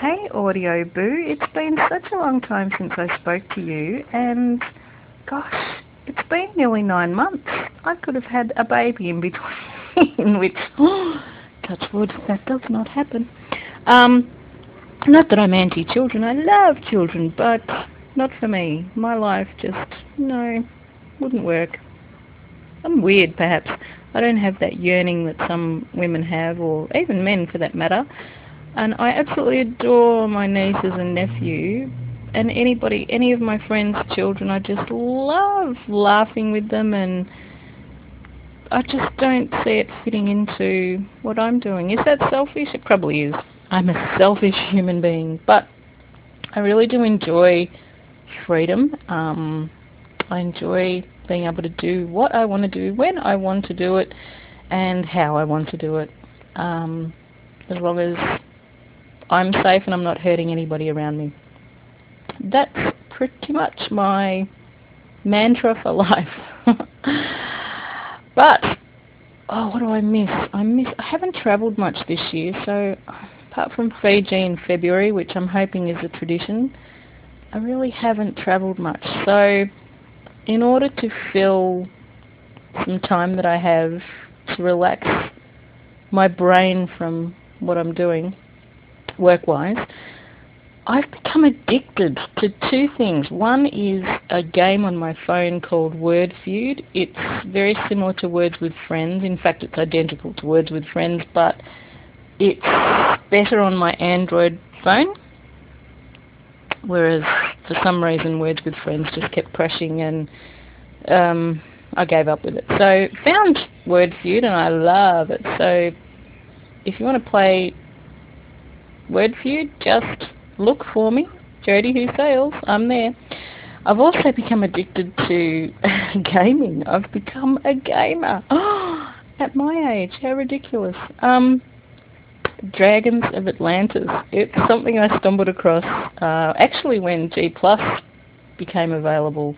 Hey Audio Boo, it's been such a long time since I spoke to you, and gosh, it's been nearly 9 months. I could have had a baby in between, which, touch wood, that does not happen. Not that I'm anti-children, I love children, but not for me. My life just, no, wouldn't work. I'm weird, perhaps. I don't have that yearning that some women have, or even men for that matter. And I absolutely adore my nieces and nephew, and any of my friends' children. I just love laughing with them, and I just don't see it fitting into what I'm doing. Is that selfish? It probably is. I'm a selfish human being, but I really do enjoy freedom. I enjoy being able to do what I want to do, when I want to do it, and how I want to do it. As long as I'm safe and I'm not hurting anybody around me. That's pretty much my mantra for life. But, what do I miss? I haven't travelled much this year, so apart from Fiji in February, which I'm hoping is a tradition, I really haven't travelled much. So, in order to fill some time that I have to relax my brain from what I'm doing, work-wise, I've become addicted to two things. One is a game on my phone called Word Feud. It's very similar to Words with Friends. In fact, it's identical to Words with Friends, but it's better on my Android phone, whereas for some reason Words with Friends just kept crashing, and I gave up with it. So found Word Feud and I love it. So if you want to play Word Feud, just look for me, Jodie Who Sails. I'm there. I've also become addicted to gaming. I've become a gamer. At my age, how ridiculous. Dragons of Atlantis. It's something I stumbled across actually when G+ became available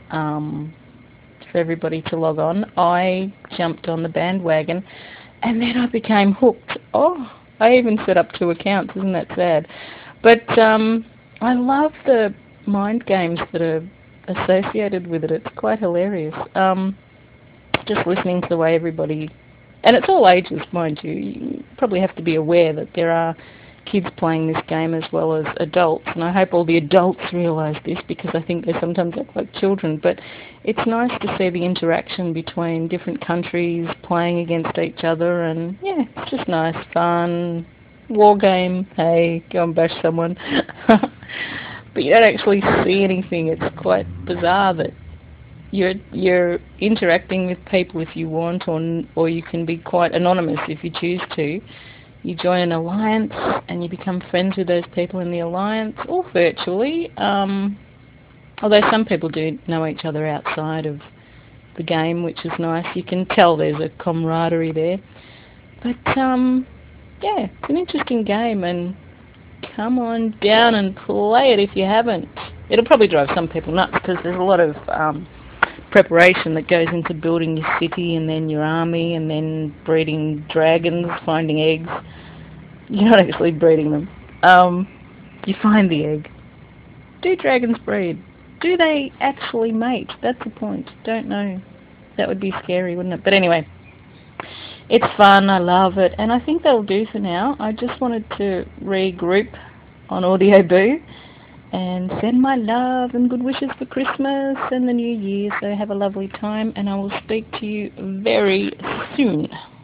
for everybody to log on. I jumped on the bandwagon and then I became hooked. I even set up 2 accounts, isn't that sad? But I love the mind games that are associated with it. It's quite hilarious. Just listening to the way everybody, and it's all ages, mind you. You probably have to be aware that there are kids playing this game as well as adults, and I hope all the adults realise this, because I think they sometimes act like children. But it's nice to see the interaction between different countries playing against each other, and yeah, it's just nice, fun, war game, hey, go and bash someone. But you don't actually see anything. It's quite bizarre that you're interacting with people if you want, or you can be quite anonymous if you choose to. You join an alliance and you become friends with those people in the alliance, all virtually. Although some people do know each other outside of the game, which is nice. You can tell there's a camaraderie there. But yeah, it's an interesting game, and come on down and play it if you haven't. It'll probably drive some people nuts because there's a lot of preparation that goes into building your city and then your army and then breeding dragons, finding eggs. You're not actually breeding them. You find the egg. Do dragons breed? Do they actually mate? That's the point. Don't know. That would be scary, wouldn't it? But anyway, it's fun. I love it. And I think that'll do for now. I just wanted to regroup on Audio Boo and send my love and good wishes for Christmas and the New Year. So have a lovely time, and I will speak to you very soon.